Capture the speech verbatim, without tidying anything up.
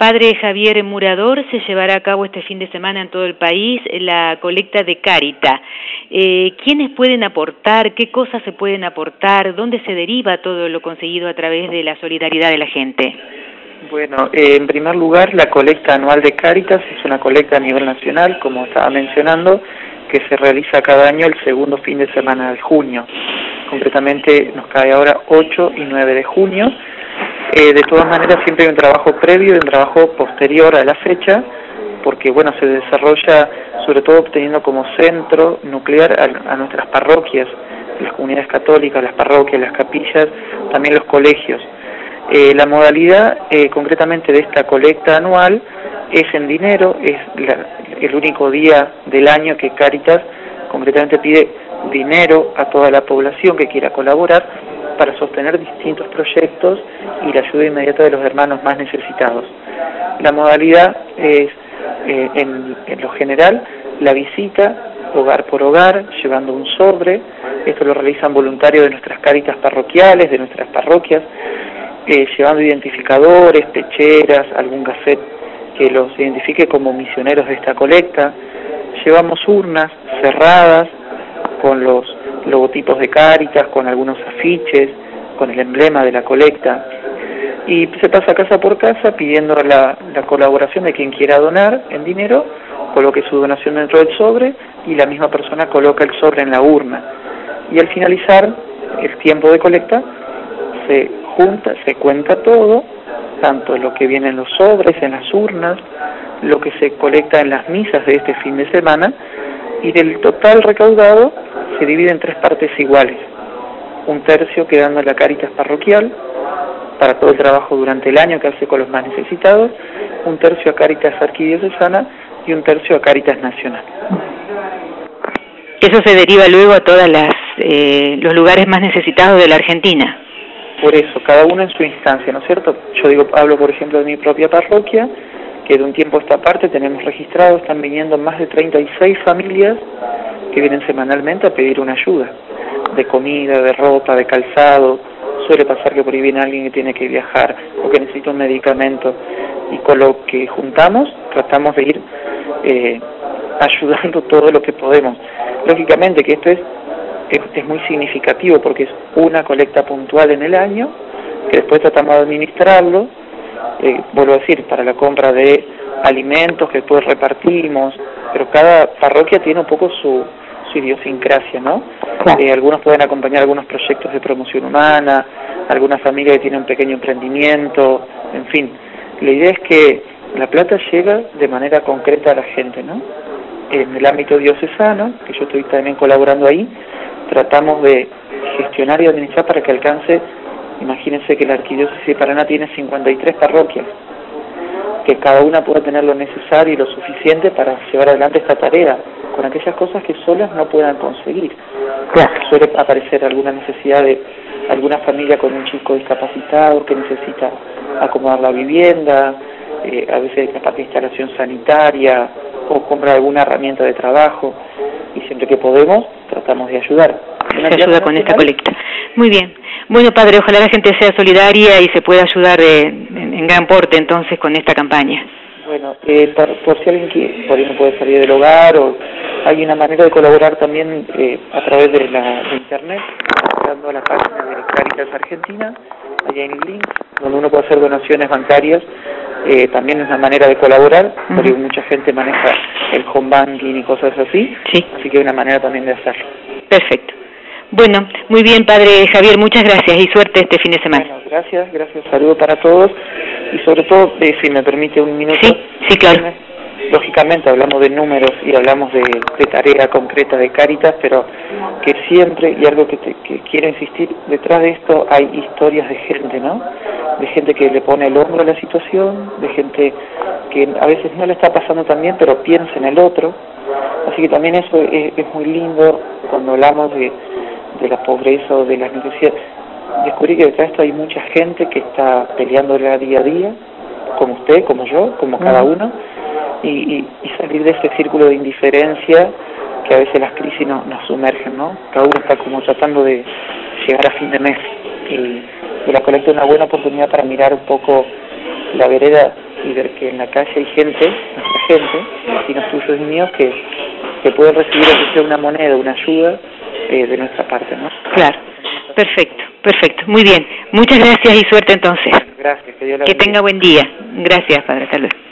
Padre Javier Murador, se llevará a cabo este fin de semana en todo el país la colecta de Cáritas. Eh, ¿Quiénes pueden aportar? ¿Qué cosas se pueden aportar? ¿Dónde se deriva todo lo conseguido a través de la solidaridad de la gente? Bueno, eh, en primer lugar, la colecta anual de Cáritas es una colecta a nivel nacional, como estaba mencionando, que se realiza cada año el segundo fin de semana de junio. Concretamente nos cae ahora ocho y nueve de junio. Eh, de todas maneras siempre hay un trabajo previo y un trabajo posterior a la fecha, porque bueno, se desarrolla sobre todo obteniendo como centro nuclear a, a nuestras parroquias, las comunidades católicas, las parroquias, las capillas, también los colegios. Eh, la modalidad eh, concretamente de esta colecta anual es en dinero, es la, el único día del año que Cáritas concretamente pide dinero a toda la población que quiera colaborar para sostener distintos proyectos y la ayuda inmediata de los hermanos más necesitados. La modalidad es, eh, en, en lo general, la visita hogar por hogar, llevando un sobre. Esto lo realizan voluntarios de nuestras Cáritas parroquiales, de nuestras parroquias, eh, llevando identificadores, pecheras, algún gafet que los identifique como misioneros de esta colecta. Llevamos urnas cerradas con los logotipos de Cáritas, con algunos afiches, con el emblema de la colecta, y se pasa casa por casa pidiendo la, la colaboración de quien quiera donar en dinero, coloque su donación dentro del sobre y la misma persona coloca el sobre en la urna. Y al finalizar el tiempo de colecta se junta, se cuenta todo, tanto lo que viene en los sobres, en las urnas, lo que se colecta en las misas de este fin de semana, y del total recaudado se divide en tres partes iguales. Un tercio quedando en la Cáritas parroquial, para todo el trabajo durante el año que hace con los más necesitados, un tercio a Cáritas arquidiocesana y un tercio a Cáritas nacional. Eso se deriva luego a todas las eh, los lugares más necesitados de la Argentina. Por eso, cada uno en su instancia, ¿no es cierto? Yo digo, hablo por ejemplo de mi propia parroquia, que de un tiempo a esta parte tenemos registrado, están viniendo más de treinta y seis familias que vienen semanalmente a pedir una ayuda, de comida, de ropa, de calzado. Suele pasar que por ahí viene alguien que tiene que viajar o que necesita un medicamento, y con lo que juntamos tratamos de ir eh, ayudando todo lo que podemos. Lógicamente que esto es, es, es muy significativo porque es una colecta puntual en el año, que después tratamos de administrarlo, eh, vuelvo a decir, para la compra de alimentos que después repartimos, pero cada parroquia tiene un poco su, su idiosincrasia, ¿no? Claro. Eh, algunos pueden acompañar algunos proyectos de promoción humana, alguna familia que tiene un pequeño emprendimiento, en fin. La idea es que la plata llega de manera concreta a la gente, ¿no? En el ámbito diocesano, que yo estoy también colaborando ahí, tratamos de gestionar y administrar para que alcance. Imagínense que la Arquidiócesis de Paraná tiene cincuenta y tres parroquias, que cada una pueda tener lo necesario y lo suficiente para llevar adelante esta tarea, con aquellas cosas que solas no puedan conseguir. Claro. Suele aparecer alguna necesidad de alguna familia con un chico discapacitado que necesita acomodar la vivienda, eh, a veces capaz de instalación sanitaria, o comprar alguna herramienta de trabajo, y siempre que podemos tratamos de ayudar. Se ayuda con esta colecta. Muy bien. Bueno, Padre, ojalá la gente sea solidaria y se pueda ayudar eh, en, en gran porte entonces con esta campaña. Bueno, eh, por, por si alguien que por ahí no puede salir del hogar, o hay una manera de colaborar también eh, a través de la de internet, dando a la página de Cáritas Argentina, allá hay links donde uno puede hacer donaciones bancarias. Eh, también es una manera de colaborar, uh-huh. Porque mucha gente maneja el home banking y cosas así, sí. Así que hay una manera también de hacerlo. Perfecto. Bueno, muy bien, Padre Javier, muchas gracias y suerte este fin de semana. Bueno, gracias, gracias, saludos para todos, y sobre todo, eh, si me permite un minuto. Sí, sí, claro. Lógicamente hablamos de números y hablamos de, de tarea concreta de Cáritas, pero que siempre, y algo que, te, que quiero insistir, detrás de esto hay historias de gente, ¿no? De gente que le pone el hombro a la situación, de gente que a veces no le está pasando tan bien, pero piensa en el otro. Así que también eso es, es muy lindo cuando hablamos de, de la pobreza o de las necesidades. Descubrí que detrás de esto hay mucha gente que está peleándola día a día, como usted, como yo, como cada uno, y, y, y salir de ese círculo de indiferencia que a veces las crisis no, nos sumergen, ¿no? Cada uno está como tratando de llegar a fin de mes, y, y la colecta es una buena oportunidad para mirar un poco la vereda y ver que en la calle hay gente, nuestra gente, vecinos tuyos y míos, que, que pueden recibir aunque sea una moneda, una ayuda eh, de nuestra parte, ¿no? Claro, perfecto, perfecto, muy bien. Muchas gracias y suerte entonces. Gracias, que Dios la Que tenga buen día. Gracias, padre, hasta luego.